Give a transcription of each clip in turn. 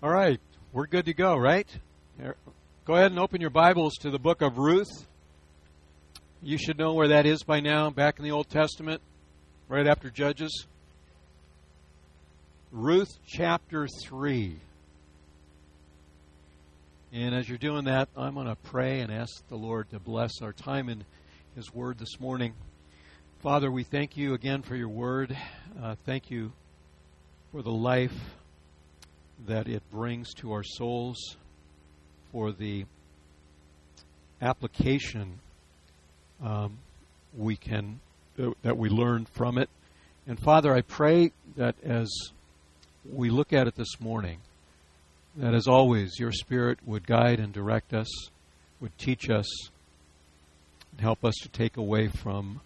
All right, we're good to go, right? Go ahead and open your Bibles to the book of Ruth. You should know where that is by now, back in the Old Testament, right after Judges. Ruth chapter 3. And as you're doing that, I'm going to pray and ask the Lord to bless our time in His Word this morning. Father, we thank you again for your Word. Thank you for the life that it brings to our souls, for the application that we learn from it. And Father, I pray that as we look at it this morning, that as always, your Spirit would guide and direct us, would teach us, and help us to take away from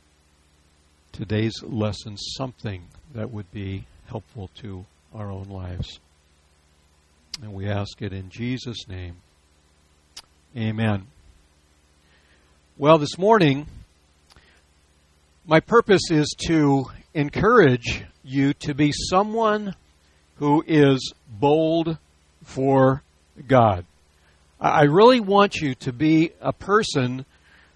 today's lesson something that would be helpful to our own lives. And we ask it in Jesus' name. Amen. Well, this morning, my purpose is to encourage you to be someone who is bold for God. I really want you to be a person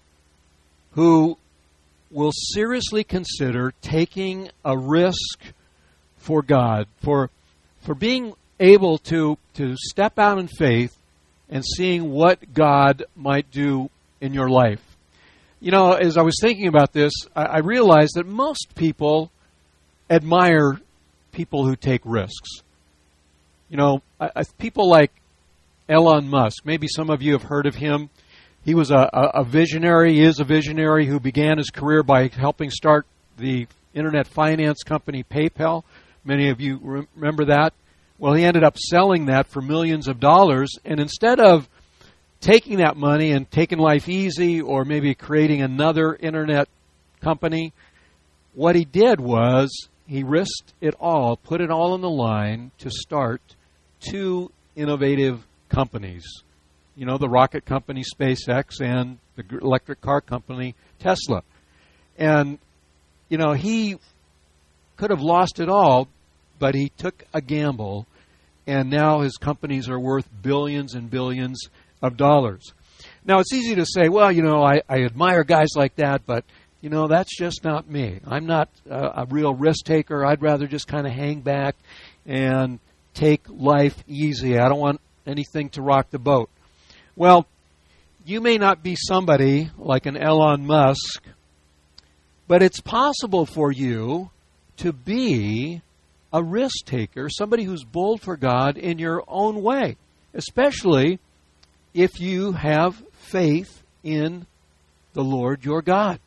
who will seriously consider taking a risk for God, for being able to step out in faith and seeing what God might do in your life. You know, as I was thinking about this, I realized that most people admire people who take risks. You know, people like Elon Musk, maybe some of you have heard of him. He was a visionary, he is a visionary who began his career by helping start the internet finance company PayPal. Many of you remember that. Well, he ended up selling that for millions of dollars, and instead of taking that money and taking life easy or maybe creating another internet company, what he did was he risked it all, put it all on the line to start two innovative companies. You know, the rocket company SpaceX and the electric car company Tesla. And, you know, he could have lost it all, but he took a gamble, and now his companies are worth billions and billions of dollars. Now, it's easy to say, well, you know, I admire guys like that, but, you know, that's just not me. I'm not a real risk taker. I'd rather just kind of hang back and take life easy. I don't want anything to rock the boat. Well, you may not be somebody like an Elon Musk, but it's possible for you to be a risk taker, somebody who's bold for God in your own way, especially if you have faith in the Lord your God.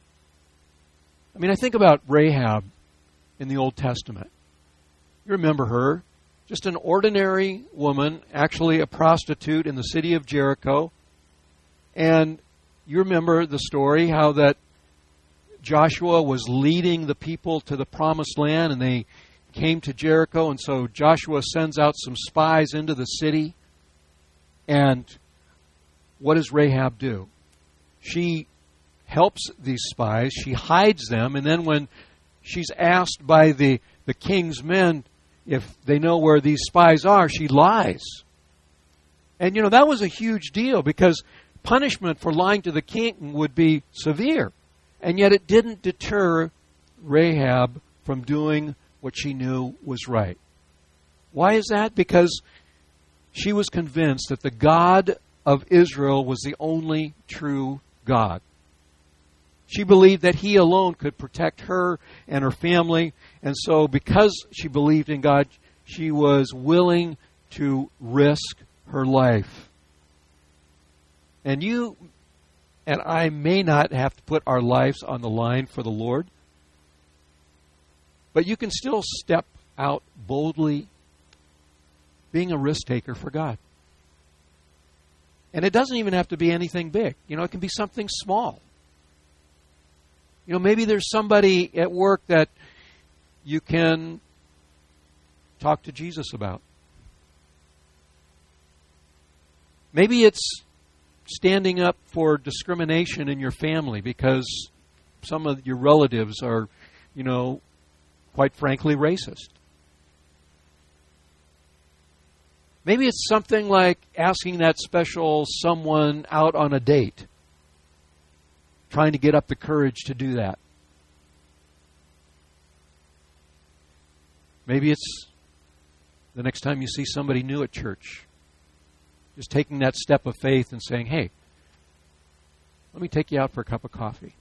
I mean, I think about Rahab in the Old Testament. You remember her, just an ordinary woman, actually a prostitute in the city of Jericho. And you remember the story, how that Joshua was leading the people to the promised land, and they came to Jericho, and so Joshua sends out some spies into the city. And what does Rahab do? She helps these spies, she hides them, and then when she's asked by the king's men if they know where these spies are, she lies. And, you know, that was a huge deal because punishment for lying to the king would be severe. And yet it didn't deter Rahab from doing what she knew was right. Why is that? Because she was convinced that the God of Israel was the only true God. She believed that He alone could protect her and her family. And so because she believed in God, she was willing to risk her life. And you and I may not have to put our lives on the line for the Lord, but you can still step out boldly, being a risk taker for God. And it doesn't even have to be anything big. You know, it can be something small. You know, maybe there's somebody at work that you can talk to Jesus about. Maybe it's standing up for discrimination in your family because some of your relatives are, you know, quite frankly, racist. Maybe it's something like asking that special someone out on a date, trying to get up the courage to do that. Maybe it's the next time you see somebody new at church, just taking that step of faith and saying, hey, let me take you out for a cup of coffee.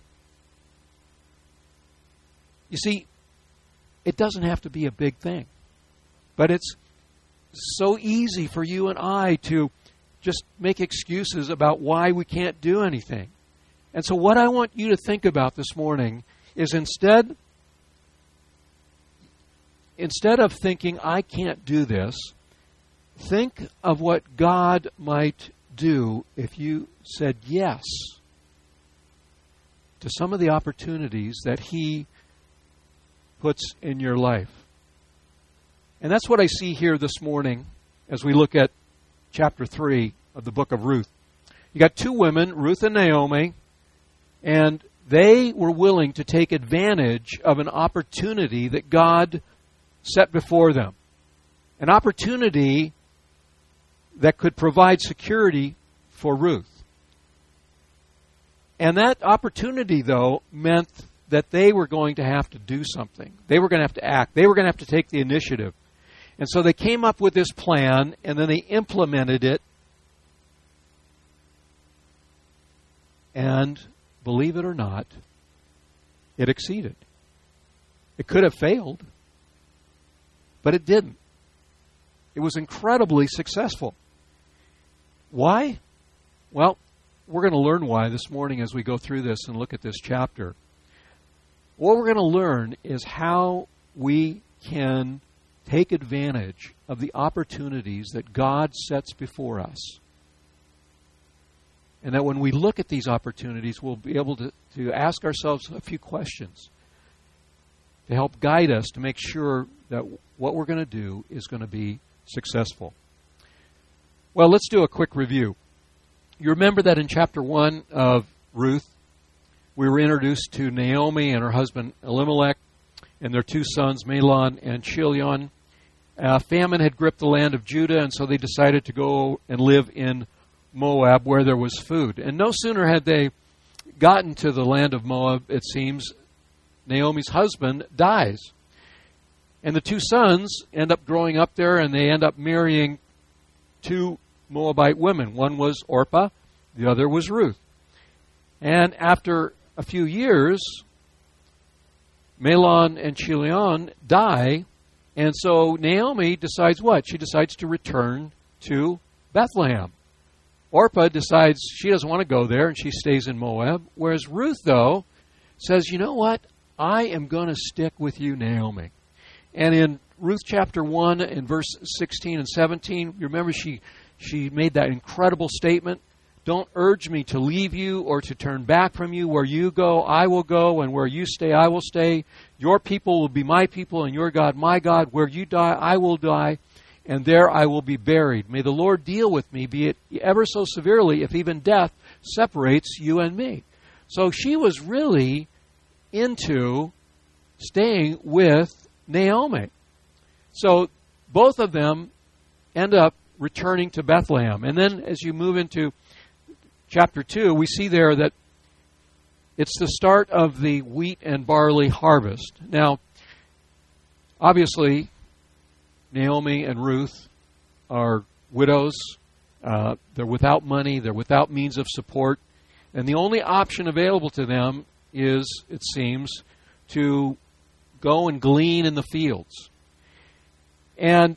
You see, it doesn't have to be a big thing, but it's so easy for you and I to just make excuses about why we can't do anything. And so what I want you to think about this morning is instead of thinking, I can't do this, think of what God might do if you said yes to some of the opportunities that He puts in your life. And that's what I see here this morning as we look at chapter 3 of the book of Ruth. You got two women, Ruth and Naomi, and they were willing to take advantage of an opportunity that God set before them. An opportunity that could provide security for Ruth. And that opportunity, though, meant that they were going to have to do something. They were going to have to act. They were going to have to take the initiative. And so they came up with this plan, and then they implemented it. And, believe it or not, it exceeded. It could have failed, but it didn't. It was incredibly successful. Why? Well, we're going to learn why this morning as we go through this and look at this chapter. What we're going to learn is how we can take advantage of the opportunities that God sets before us. And that when we look at these opportunities, we'll be able to ask ourselves a few questions to help guide us to make sure that what we're going to do is going to be successful. Well, let's do a quick review. You remember that in chapter 1 of Ruth, we were introduced to Naomi and her husband Elimelech and their two sons, Mahlon and Chilion. Famine had gripped the land of Judah, and so they decided to go and live in Moab where there was food. And no sooner had they gotten to the land of Moab, it seems, Naomi's husband dies. And the two sons end up growing up there, and they end up marrying two Moabite women. One was Orpah, the other was Ruth. And after a few years, Mahlon and Chilion die, and so Naomi decides what? She decides to return to Bethlehem. Orpah decides she doesn't want to go there, and she stays in Moab. Whereas Ruth, though, says, you know what? I am going to stick with you, Naomi. And in Ruth chapter 1 and verse 16 and 17, you remember she made that incredible statement, don't urge me to leave you or to turn back from you. Where you go, I will go, and where you stay, I will stay. Your people will be my people, and your God, my God. Where you die, I will die, and there I will be buried. May the Lord deal with me, be it ever so severely, if even death separates you and me. So she was really into staying with Naomi. So both of them end up returning to Bethlehem. And then as you move into chapter 2, we see there that it's the start of the wheat and barley harvest. Now, obviously, Naomi and Ruth are widows. They're without money. They're without means of support. And the only option available to them is, it seems, to go and glean in the fields. And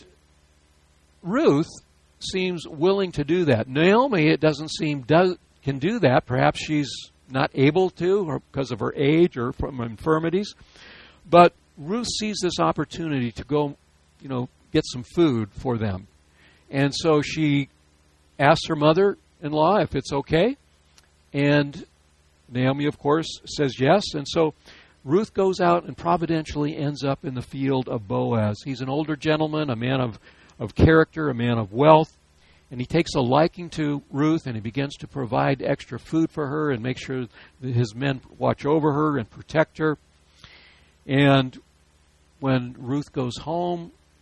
Ruth seems willing to do that. Naomi, it doesn't seem, can do that. Perhaps she's not able to, or because of her age or from infirmities. But Ruth sees this opportunity to go, get some food for them. And so she asks her mother-in-law if it's okay. And Naomi, of course, says yes. And so Ruth goes out and providentially ends up in the field of Boaz. He's an older gentleman, a man of character, a man of wealth. And he takes a liking to Ruth, and he begins to provide extra food for her and make sure that his men watch over her and protect her. And when Ruth goes home,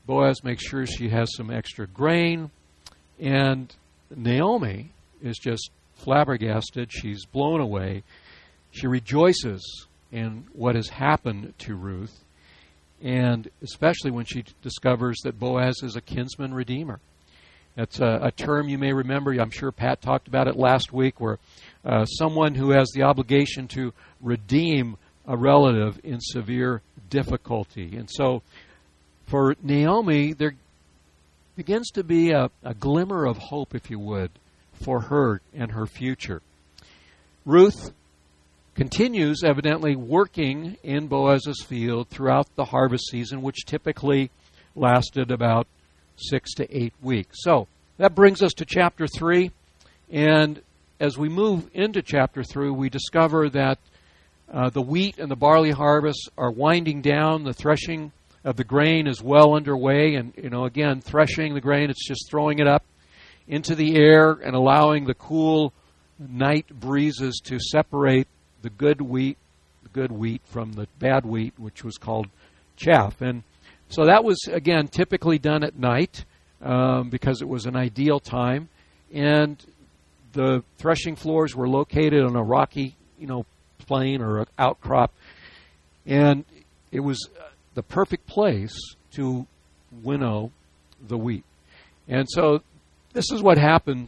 Boaz makes sure she has some extra grain. And Naomi is just flabbergasted. She's blown away. She rejoices in what has happened to Ruth, and especially when she discovers that Boaz is a kinsman redeemer. That's a term you may remember. I'm sure Pat talked about it last week, where someone who has the obligation to redeem a relative in severe difficulty. And so for Naomi, there begins to be a glimmer of hope, if you would, for her and her future. Ruth continues, evidently, working in Boaz's field throughout the harvest season, which typically lasted about 6 to 8 weeks. So that brings us to chapter 3. And as we move into chapter 3, we discover that the wheat and the barley harvests are winding down. The threshing of the grain is well underway. And, again, threshing the grain, it's just throwing it up into the air and allowing the cool night breezes to separate the good wheat from the bad wheat, which was called chaff. And so that was, again, typically done at night because it was an ideal time. And the threshing floors were located on a rocky, plain or outcrop. And it was the perfect place to winnow the wheat. And so this is what happened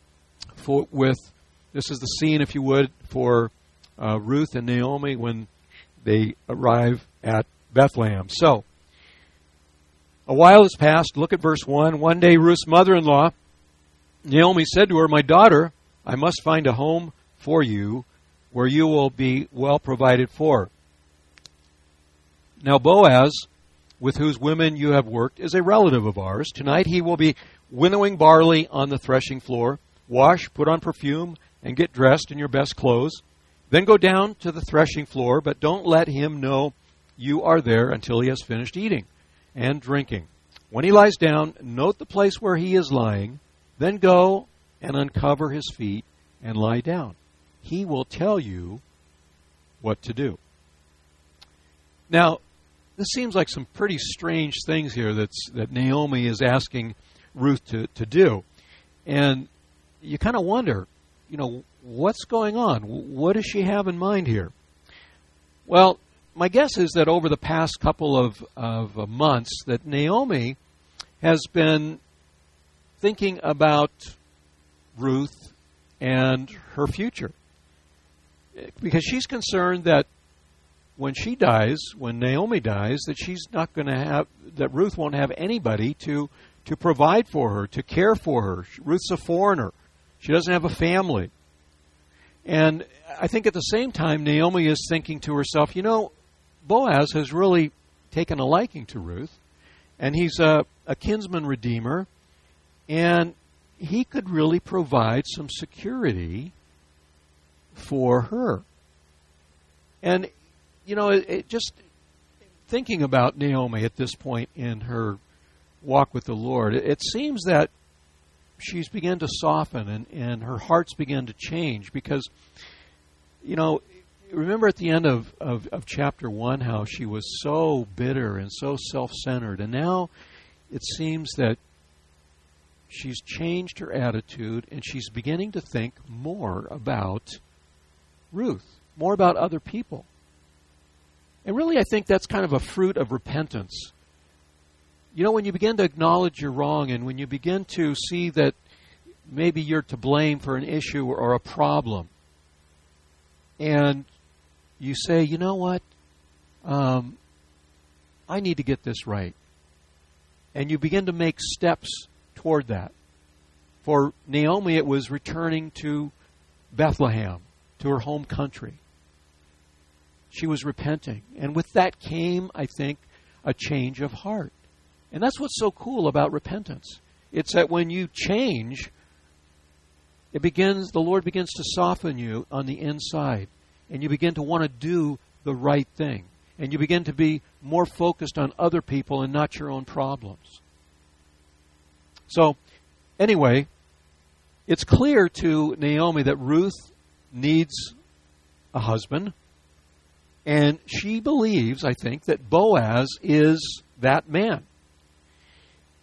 this is the scene, if you would, for Ruth and Naomi when they arrive at Bethlehem. So, a while has passed. Look at verse 1. One day Ruth's mother-in-law, Naomi, said to her, "My daughter, I must find a home for you where you will be well provided for. Now Boaz, with whose women you have worked, is a relative of ours. Tonight he will be winnowing barley on the threshing floor. Wash, put on perfume, and get dressed in your best clothes. Then go down to the threshing floor, but don't let him know you are there until he has finished eating and drinking. When he lies down, note the place where he is lying. Then go and uncover his feet and lie down. He will tell you what to do." Now, this seems like some pretty strange things here that Naomi is asking Ruth to do. And you kind of wonder, what's going on? What does she have in mind here? Well, my guess is that over the past couple of months that Naomi has been thinking about Ruth and her future. Because she's concerned that when she dies, when Naomi dies, that she's not going to have, that Ruth won't have anybody to provide for her, to care for her. Ruth's a foreigner. She doesn't have a family. And I think at the same time, Naomi is thinking to herself, Boaz has really taken a liking to Ruth, and he's a kinsman redeemer, and he could really provide some security for her. And, just thinking about Naomi at this point in her walk with the Lord, it seems that she's begun to soften and her heart's begun to change because, remember at the end of chapter 1 how she was so bitter and so self-centered, and now it seems that she's changed her attitude and she's beginning to think more about Ruth, more about other people. And really I think that's kind of a fruit of repentance. When you begin to acknowledge you're wrong and when you begin to see that maybe you're to blame for an issue or a problem, and you say, you know what, I need to get this right. And you begin to make steps toward that. For Naomi, it was returning to Bethlehem, to her home country. She was repenting. And with that came, I think, a change of heart. And that's what's so cool about repentance. It's that when you change, the Lord begins to soften you on the inside. And you begin to want to do the right thing. And you begin to be more focused on other people and not your own problems. So, anyway, it's clear to Naomi that Ruth needs a husband. And she believes, I think, that Boaz is that man.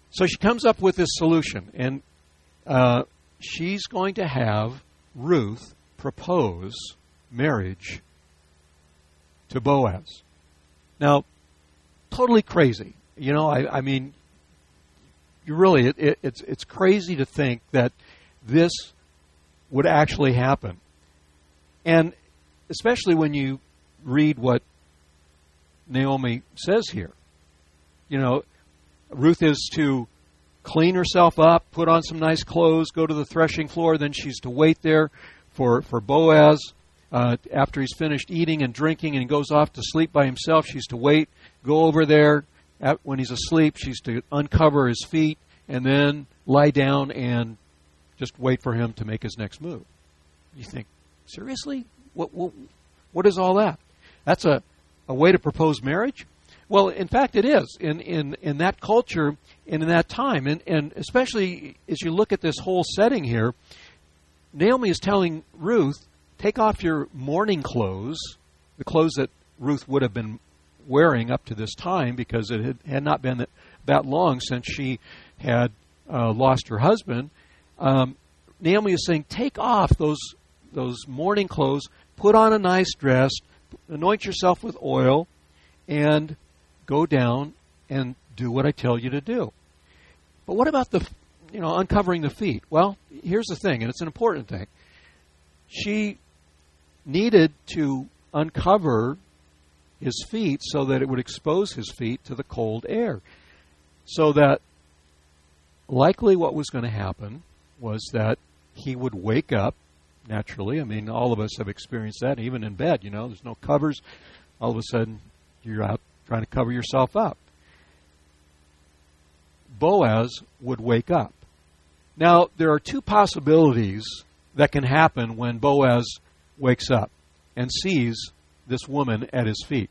So she comes up with this solution, and she's going to have Ruth propose marriage to Boaz. Now, totally crazy. You know, I mean, you really, it's crazy to think that this would actually happen. And especially when you read what Naomi says here. You know, Ruth is to clean herself up, put on some nice clothes, go to the threshing floor, then she's to wait there for Boaz. After he's finished eating and drinking and he goes off to sleep by himself, she's to wait, go over there. When he's asleep, she's to uncover his feet and then lie down and just wait for him to make his next move. You think, seriously? What is all that? That's a way to propose marriage? Well, in fact, it is in that culture and in that time. And especially as you look at this whole setting here, Naomi is telling Ruth, take off your mourning clothes, the clothes that Ruth would have been wearing up to this time because it had not been that long since she had lost her husband. Naomi is saying, take off those mourning clothes, put on a nice dress, anoint yourself with oil, and go down and do what I tell you to do. But what about uncovering the feet? Well, here's the thing, and it's an important thing. She needed to uncover his feet so that it would expose his feet to the cold air. So that likely what was going to happen was that he would wake up naturally. I mean, all of us have experienced that, even in bed, there's no covers. All of a sudden, you're out trying to cover yourself up. Boaz would wake up. Now, there are two possibilities that can happen when Boaz wakes up and sees this woman at his feet.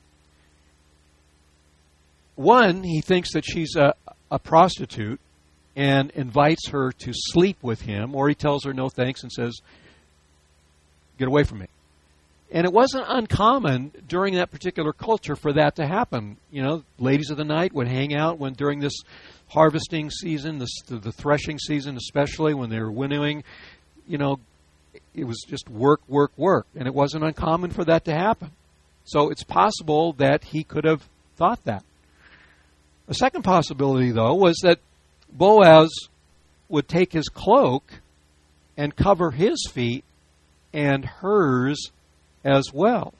One, he thinks that she's a prostitute and invites her to sleep with him, or he tells her no thanks and says, get away from me. And it wasn't uncommon during that particular culture for that to happen. Ladies of the night would hang out during this harvesting season, the threshing season especially, when they were winnowing. It was just work, work, work. And it wasn't uncommon for that to happen. So it's possible that he could have thought that. A second possibility, though, was that Boaz would take his cloak and cover his feet and hers as well.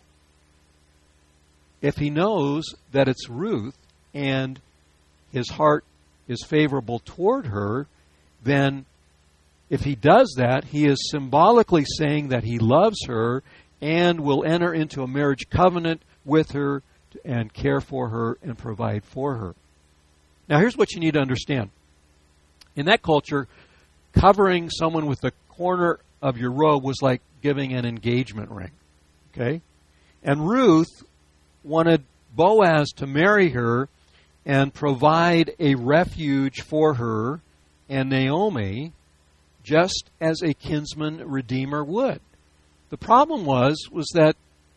If he knows that it's Ruth and his heart is favorable toward her, then if he does that, he is symbolically saying that he loves her and will enter into a marriage covenant with her and care for her and provide for her. Now, here's what you need to understand. In that culture, covering someone with the corner of your robe was like giving an engagement ring. Okay? And Ruth wanted Boaz to marry her and provide a refuge for her and Naomi, just as a kinsman redeemer would. The problem was that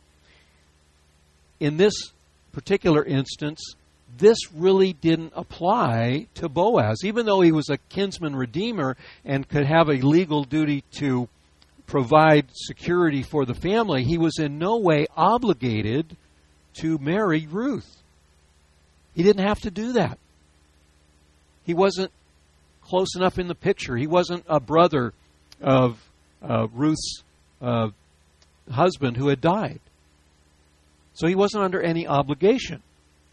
in this particular instance, this really didn't apply to Boaz. Even though he was a kinsman redeemer and could have a legal duty to provide security for the family, he was in no way obligated to marry Ruth. He didn't have to do that. He wasn't close enough in the picture. He wasn't a brother of Ruth's husband who had died. So he wasn't under any obligation.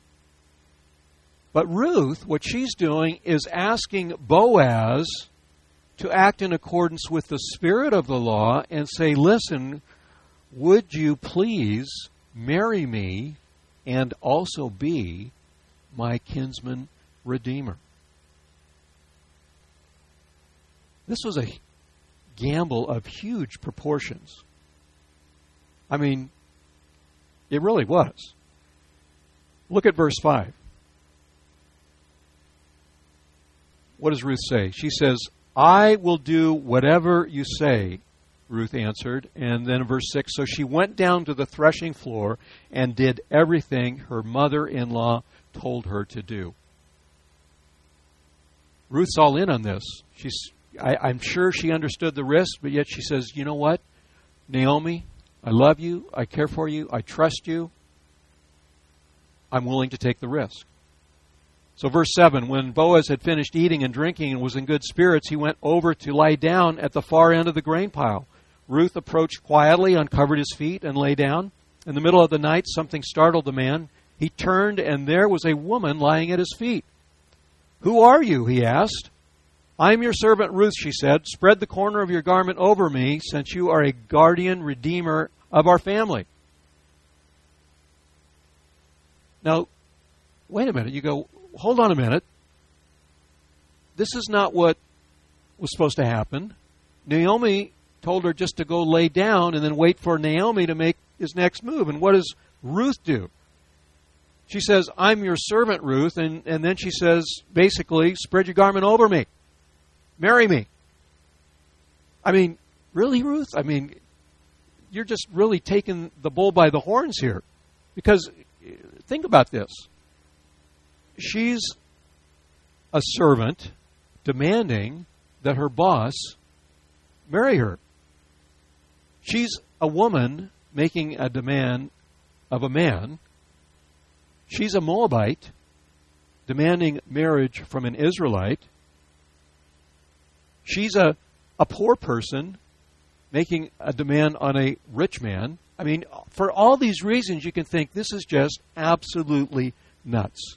But Ruth, what she's doing is asking Boaz to act in accordance with the spirit of the law and say, listen, would you please marry me and also be my kinsman redeemer? This was a gamble of huge proportions. I mean, it really was. Look at verse 5. What does Ruth say? She says, I will do whatever you say, Ruth answered. And then in verse 6, so she went down to the threshing floor and did everything her mother-in-law told her to do. Ruth's all in on this. I'm sure she understood the risk, but yet she says, you know what, Naomi, I love you, I care for you, I trust you, I'm willing to take the risk. So verse 7, when Boaz had finished eating and drinking and was in good spirits, he went over to lie down at the far end of the grain pile. Ruth approached quietly, uncovered his feet, and lay down. In the middle of the night, something startled the man. He turned, and there was a woman lying at his feet. Who are you? He asked. I am your servant Ruth, she said. Spread the corner of your garment over me, since you are a guardian redeemer of our family. Now, wait a minute. You go, hold on a minute. This is not what was supposed to happen. Naomi told her just to go lay down and then wait for Naomi to make his next move. And what does Ruth do? She says, I'm your servant, Ruth. And then she says, basically, spread your garment over me. Marry me. I mean, really, Ruth? I mean, you're just really taking the bull by the horns here. Because think about this. She's a servant demanding that her boss marry her. She's a woman making a demand of a man. She's a Moabite demanding marriage from an Israelite. She's a poor person making a demand on a rich man. I mean, for all these reasons, you can think this is just absolutely nuts.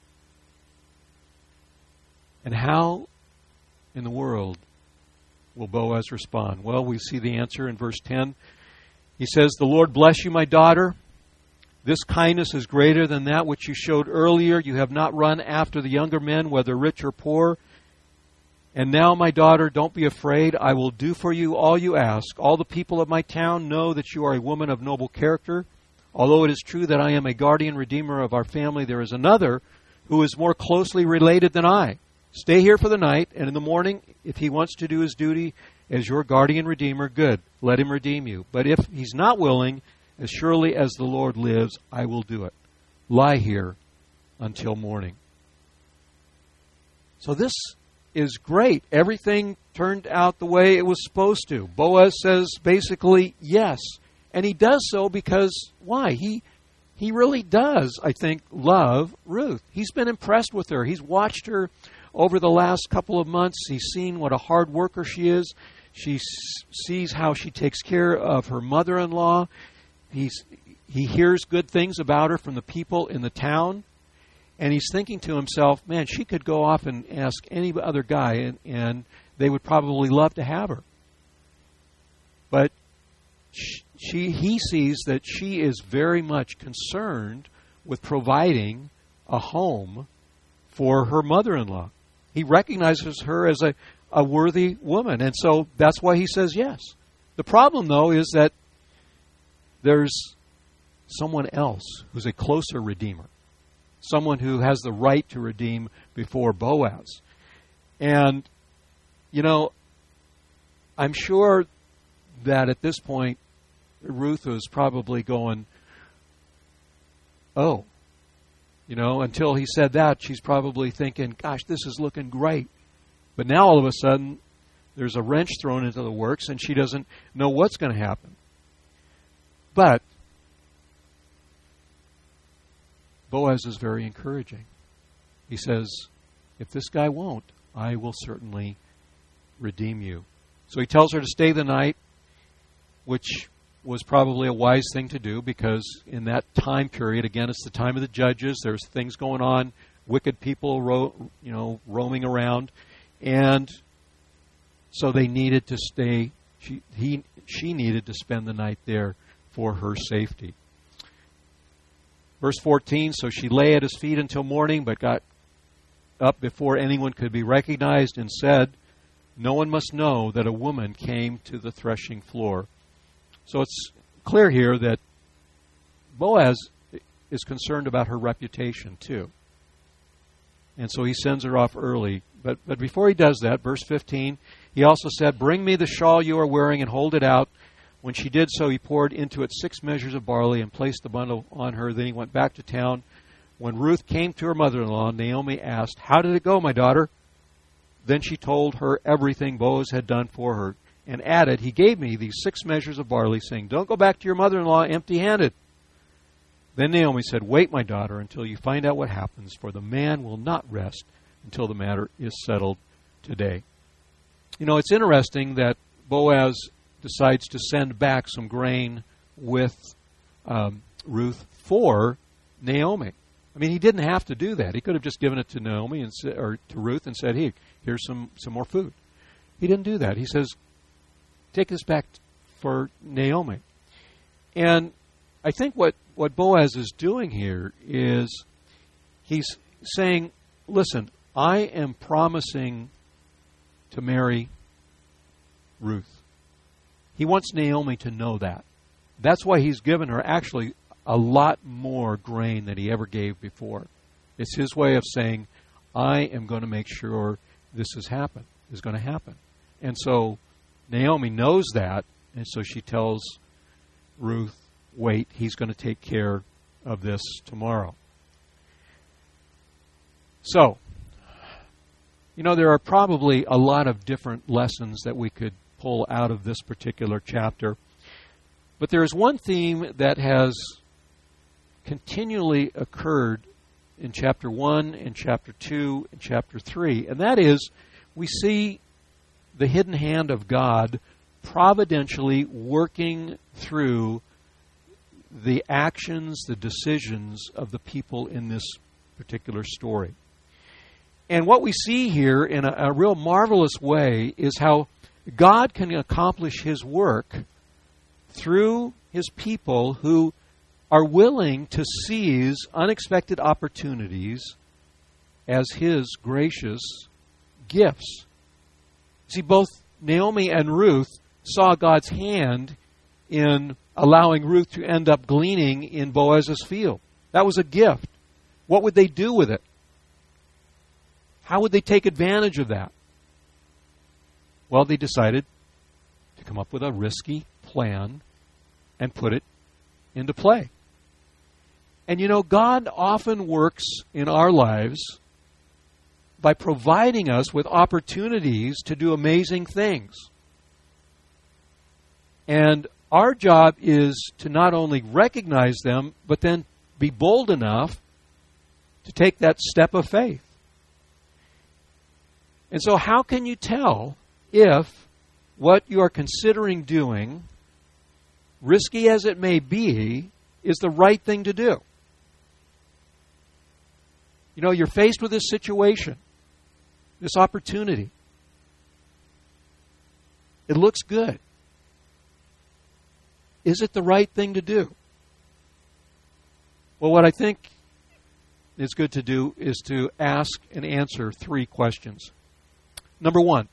And how in the world will Boaz respond? Well, we see the answer in verse 10. He says, the Lord bless you, my daughter. This kindness is greater than that which you showed earlier. You have not run after the younger men, whether rich or poor. And now, my daughter, don't be afraid. I will do for you all you ask. All the people of my town know that you are a woman of noble character. Although it is true that I am a guardian redeemer of our family, there is another who is more closely related than I. Stay here for the night, and in the morning, if he wants to do his duty as your guardian redeemer, good, let him redeem you. But if he's not willing, as surely as the Lord lives, I will do it. Lie here until morning. So this is great. Everything turned out the way it was supposed to. Boaz says basically yes. And he does so because, why? He really does, I think, love Ruth. He's been impressed with her. He's watched her over the last couple of months. He's seen what a hard worker she is. She sees how she takes care of her mother-in-law. He hears good things about her from the people in the town. And he's thinking to himself, man, she could go off and ask any other guy, and they would probably love to have her. But he sees that she is very much concerned with providing a home for her mother-in-law. He recognizes her as a worthy woman, and so that's why he says yes. The problem, though, is that there's someone else who's a closer redeemer, someone who has the right to redeem before Boaz. And, you know, I'm sure that at this point, Ruth was probably going, oh, you know, until he said that, she's probably thinking, gosh, this is looking great. But now all of a sudden, there's a wrench thrown into the works, and she doesn't know what's going to happen. But Boaz is very encouraging. He says, if this guy won't, I will certainly redeem you. So he tells her to stay the night, which was probably a wise thing to do, because in that time period, again, it's the time of the judges, there's things going on, wicked people roaming around, and so they needed to stay. She needed to spend the night there for her safety. Verse 14, so she lay at his feet until morning, but got up before anyone could be recognized and said, no one must know that a woman came to the threshing floor. So it's clear here that Boaz is concerned about her reputation too. And so he sends her off early. But before he does that, verse 15, he also said, bring me the shawl you are wearing and hold it out. When she did so, he poured into it 6 measures of barley and placed the bundle on her. Then he went back to town. When Ruth came to her mother-in-law, Naomi asked, how did it go, my daughter? Then she told her everything Boaz had done for her, and added, "He gave me these 6 measures of barley, saying, 'Don't go back to your mother-in-law empty-handed.' Then Naomi said, 'Wait, my daughter, until you find out what happens, for the man will not rest until the matter is settled today.'" You know, it's interesting that Boaz decides to send back some grain with Ruth for Naomi. I mean, he didn't have to do that. He could have just given it to Naomi or to Ruth and said, "Hey, here's some more food." He didn't do that. He says, "Take this back for Naomi." And I think what Boaz is doing here is he's saying, listen, I am promising to marry Ruth. He wants Naomi to know that. That's why he's given her actually a lot more grain than he ever gave before. It's his way of saying, I am going to make sure this is going to happen. And so Naomi knows that, and so she tells Ruth, wait, he's going to take care of this tomorrow. So, you know, there are probably a lot of different lessons that we could pull out of this particular chapter. But there is one theme that has continually occurred in chapter 1 and chapter 2 and chapter 3, and that is we see the hidden hand of God providentially working through the actions, the decisions of the people in this particular story. And what we see here in a real marvelous way is how God can accomplish His work through His people who are willing to seize unexpected opportunities as His gracious gifts. See, both Naomi and Ruth saw God's hand in allowing Ruth to end up gleaning in Boaz's field. That was a gift. What would they do with it? How would they take advantage of that? Well, they decided to come up with a risky plan and put it into play. And you know, God often works in our lives by providing us with opportunities to do amazing things. And our job is to not only recognize them, but then be bold enough to take that step of faith. And so how can you tell if what you are considering doing, risky as it may be, is the right thing to do? You know, you're faced with this situation, this opportunity. It looks good. Is it the right thing to do? Well, what I think is good to do is to ask and answer 3 questions. Number 1,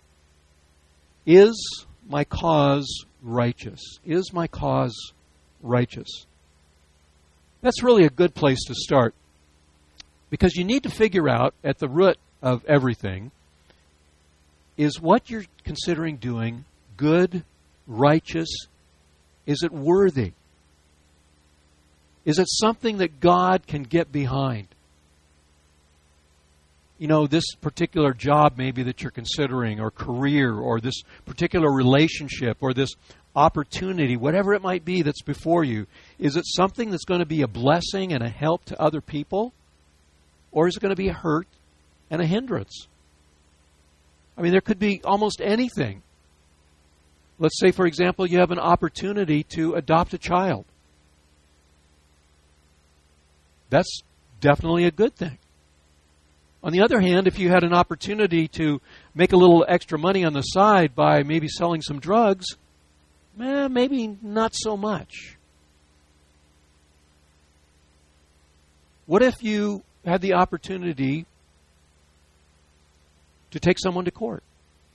is my cause righteous? Is my cause righteous? That's really a good place to start, because you need to figure out at the root of everything, is what you're considering doing good, righteous? Is it worthy? Is it something that God can get behind? You know, this particular job maybe that you're considering, or career, or this particular relationship, or this opportunity, whatever it might be that's before you, is it something that's going to be a blessing and a help to other people? Or is it going to be a hurt and a hindrance? I mean, there could be almost anything. Let's say, for example, you have an opportunity to adopt a child. That's definitely a good thing. On the other hand, if you had an opportunity to make a little extra money on the side by maybe selling some drugs, maybe not so much. What if you had the opportunity to take someone to court?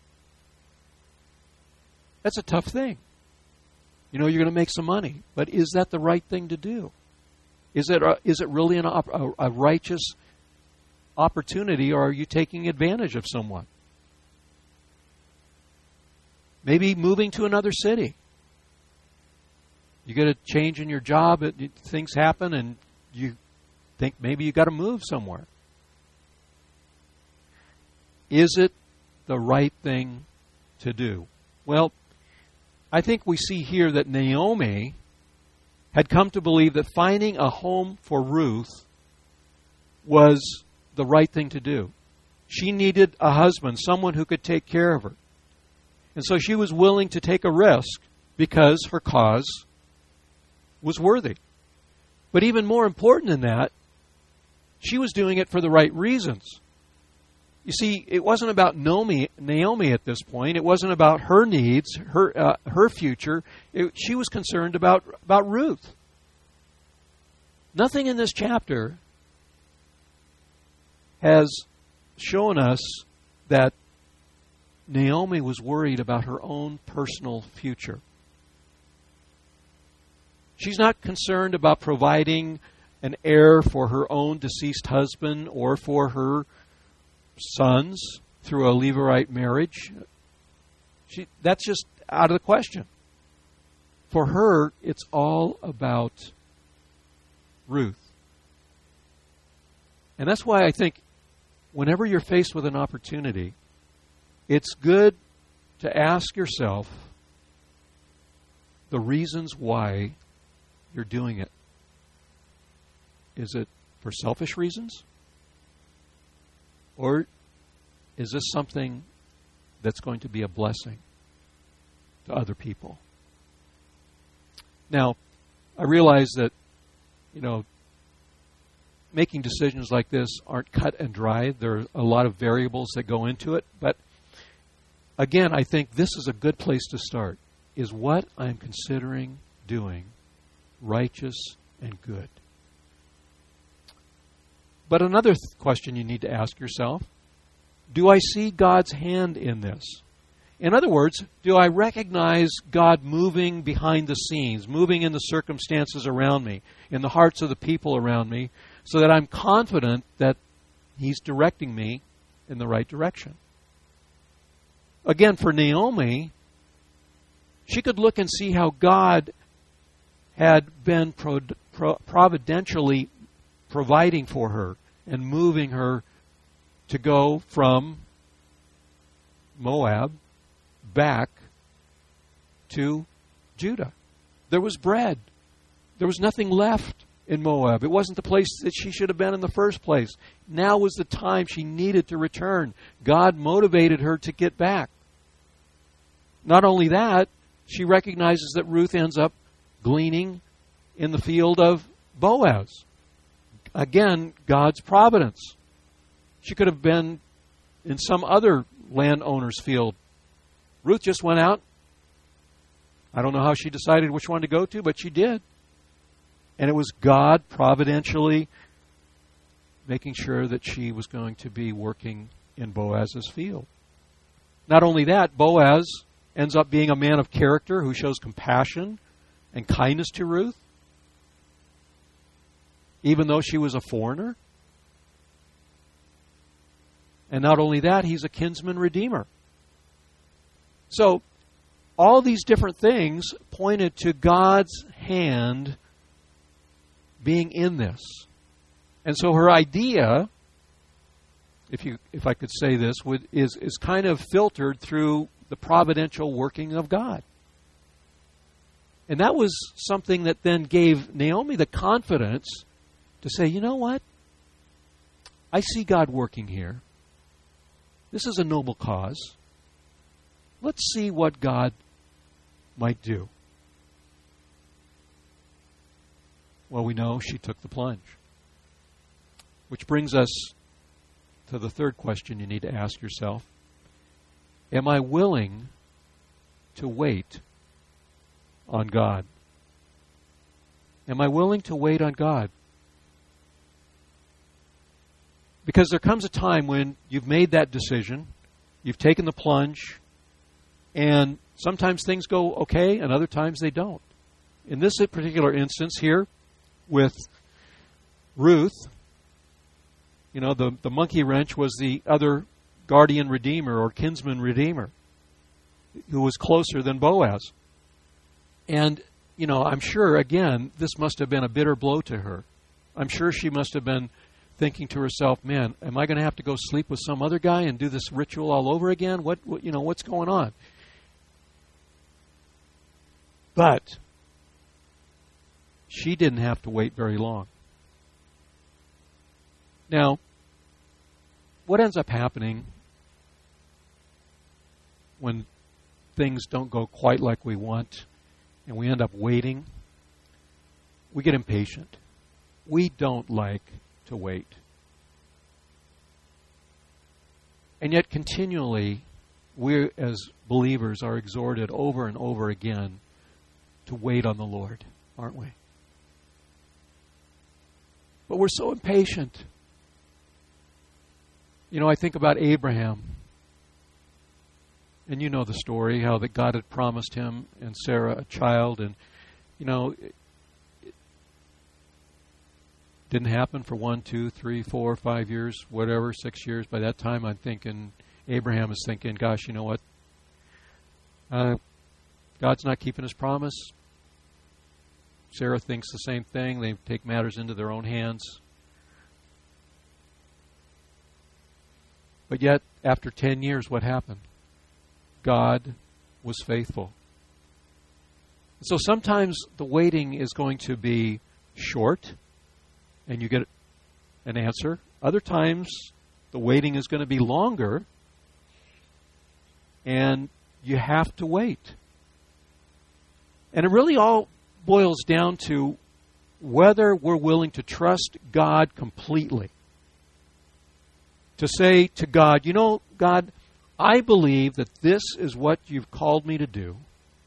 That's a tough thing. You know, you're going to make some money, but is that the right thing to do? Is it really a righteous opportunity, or are you taking advantage of someone? Maybe moving to another city. You get a change in your job, things happen, and you think maybe you got to move somewhere. Is it the right thing to do? Well, I think we see here that Naomi had come to believe that finding a home for Ruth was the right thing to do. She needed a husband, someone who could take care of her. And so she was willing to take a risk because her cause was worthy. But even more important than that, she was doing it for the right reasons. You see, it wasn't about Naomi at this point. It wasn't about her needs, her future. She was concerned about Ruth. Nothing in this chapter has shown us that Naomi was worried about her own personal future. She's not concerned about providing an heir for her own deceased husband or for her sons through a Levirate marriage. That's just out of the question. For her, it's all about Ruth. And that's why I think whenever you're faced with an opportunity, it's good to ask yourself the reasons why you're doing it. Is it for selfish reasons? Or is this something that's going to be a blessing to other people? Now, I realize that, making decisions like this aren't cut and dry. There are a lot of variables that go into it. But again, I think this is a good place to start. Is what I'm considering doing righteous and good? But another question you need to ask yourself, do I see God's hand in this? In other words, do I recognize God moving behind the scenes, moving in the circumstances around me, in the hearts of the people around me, so that I'm confident that He's directing me in the right direction? Again, for Naomi, she could look and see how God had been providentially providing for her and moving her to go from Moab back to Judah. There was bread. There was nothing left in Moab. It wasn't the place that she should have been in the first place. Now was the time she needed to return. God motivated her to get back. Not only that, she recognizes that Ruth ends up gleaning in the field of Boaz. Again, God's providence. She could have been in some other landowner's field. Ruth just went out. I don't know how she decided which one to go to, but she did. And it was God providentially making sure that she was going to be working in Boaz's field. Not only that, Boaz ends up being a man of character who shows compassion and kindness to Ruth, even though she was a foreigner. And not only that, he's a kinsman redeemer. So, all these different things pointed to God's hand being in this. And so her idea, if I could say this, is kind of filtered through the providential working of God. And that was something that then gave Naomi the confidence to say, you know what? I see God working here. This is a noble cause. Let's see what God might do. Well, we know she took the plunge. Which brings us to the third question you need to ask yourself. Am I willing to wait on God? Am I willing to wait on God? Because there comes a time when you've made that decision, you've taken the plunge, and sometimes things go okay and other times they don't. In this particular instance here with Ruth, the monkey wrench was the other guardian redeemer or kinsman redeemer who was closer than Boaz. And, I'm sure, again, this must have been a bitter blow to her. I'm sure she must have been thinking to herself, man, am I going to have to go sleep with some other guy and do this ritual all over again? What's going on? But she didn't have to wait very long. Now, what ends up happening when things don't go quite like we want and we end up waiting? We get impatient. We don't like to wait. And yet continually, we as believers are exhorted over and over again to wait on the Lord, aren't we? But we're so impatient. I think about Abraham. And you know the story, how that God had promised him and Sarah a child. And, it didn't happen for 1, 2, 3, 4, 5 years, whatever, 6 years. By that time, Abraham is thinking, gosh, you know what? God's not keeping his promise. Sarah thinks the same thing. They take matters into their own hands. But yet, after 10 years, what happened? God was faithful. So sometimes the waiting is going to be short, and you get an answer. Other times, the waiting is going to be longer, and you have to wait. And it really all boils down to whether we're willing to trust God completely. To say to God, God, I believe that this is what you've called me to do.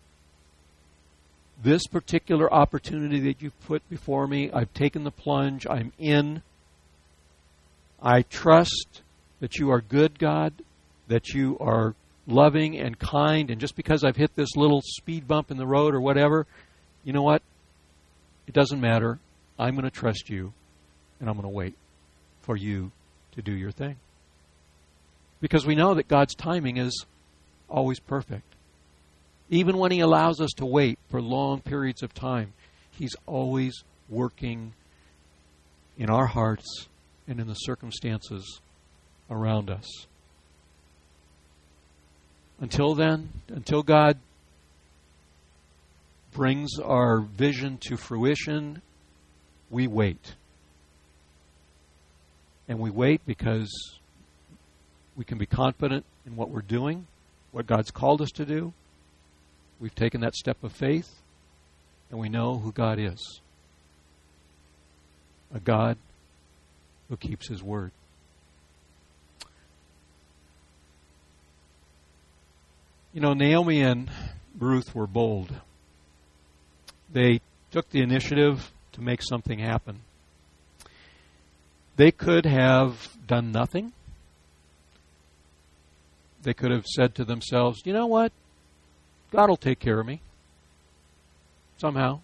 This particular opportunity that you've put before me, I've taken the plunge, I'm in. I trust that you are good, God, that you are loving and kind, and just because I've hit this little speed bump in the road or whatever, you know what? It doesn't matter. I'm going to trust you, and I'm going to wait for you to do your thing. Because we know that God's timing is always perfect. Even when He allows us to wait for long periods of time, He's always working in our hearts and in the circumstances around us. Until then, until God brings our vision to fruition, we wait. And we wait because we can be confident in what we're doing, what God's called us to do. We've taken that step of faith, and we know who God is. A God who keeps His word. Naomi and Ruth were bold. They took the initiative to make something happen. They could have done nothing. They could have said to themselves, you know what? God will take care of me. Somehow.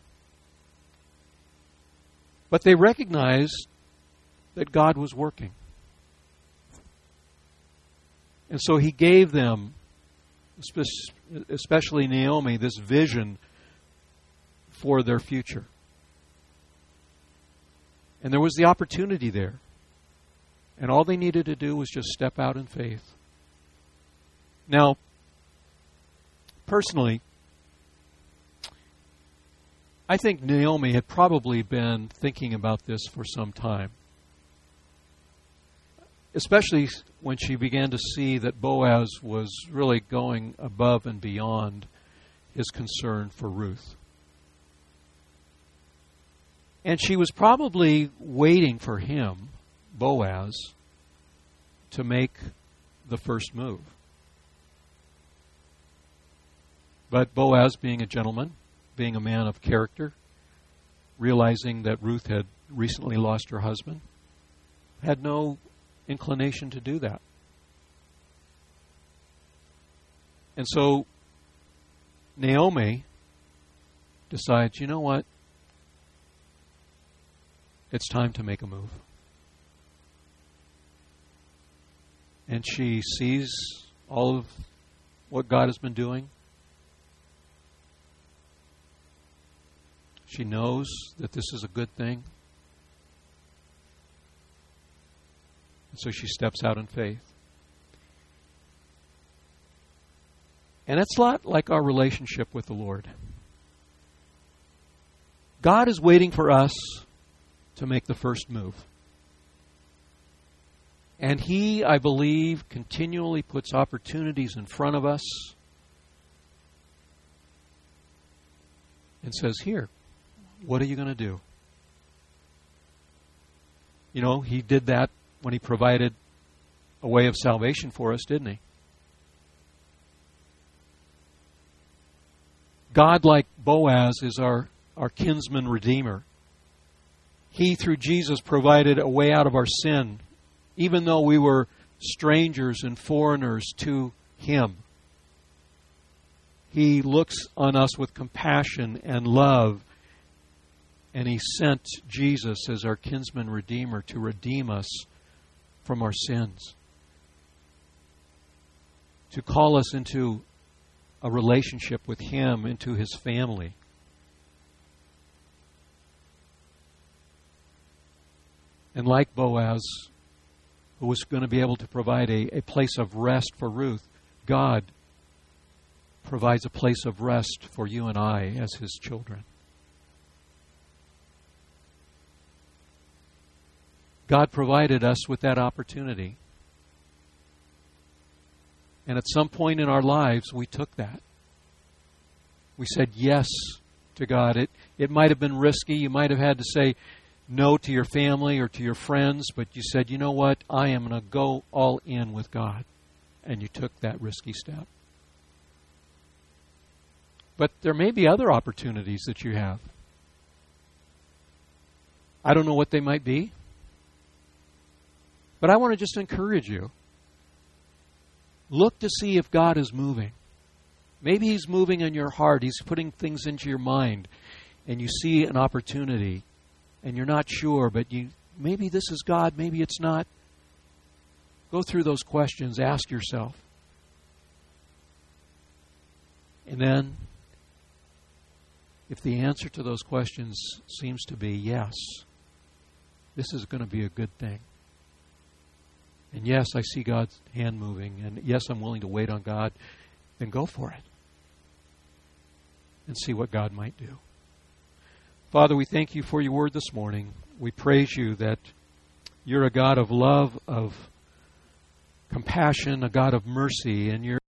But they recognized that God was working. And so He gave them, especially Naomi, this vision for their future. And there was the opportunity there. And all they needed to do was just step out in faith. Now, personally, I think Naomi had probably been thinking about this for some time. Especially when she began to see that Boaz was really going above and beyond his concern for Ruth. And she was probably waiting for him, Boaz, to make the first move. But Boaz, being a gentleman, being a man of character, realizing that Ruth had recently lost her husband, had no inclination to do that. And so Naomi decides, you know what? It's time to make a move. And she sees all of what God has been doing. She knows that this is a good thing. And so she steps out in faith. And it's a lot like our relationship with the Lord. God is waiting for us to make the first move. And He, I believe, continually puts opportunities in front of us and says, here, what are you going to do? You know, He did that when He provided a way of salvation for us, didn't He? God, like Boaz, is our kinsman redeemer. He, through Jesus, provided a way out of our sin, even though we were strangers and foreigners to Him. He looks on us with compassion and love, and He sent Jesus as our kinsman redeemer to redeem us from our sins, to call us into a relationship with Him, into His family. And like Boaz, who was going to be able to provide a place of rest for Ruth, God provides a place of rest for you and I as His children. God provided us with that opportunity. And at some point in our lives, we took that. We said yes to God. It might have been risky. You might have had to say no to your family or to your friends, but you said, you know what? I am going to go all in with God. And you took that risky step. But there may be other opportunities that you have. I don't know what they might be. But I want to just encourage you. Look to see if God is moving. Maybe He's moving in your heart. He's putting things into your mind. And you see an opportunity. And you're not sure, but maybe this is God, maybe it's not. Go through those questions. Ask yourself. And then, if the answer to those questions seems to be yes, this is going to be a good thing. And yes, I see God's hand moving. And yes, I'm willing to wait on God. Then go for it. And see what God might do. Father, we thank You for Your word this morning. We praise You that You're a God of love, of compassion, a God of mercy, and You're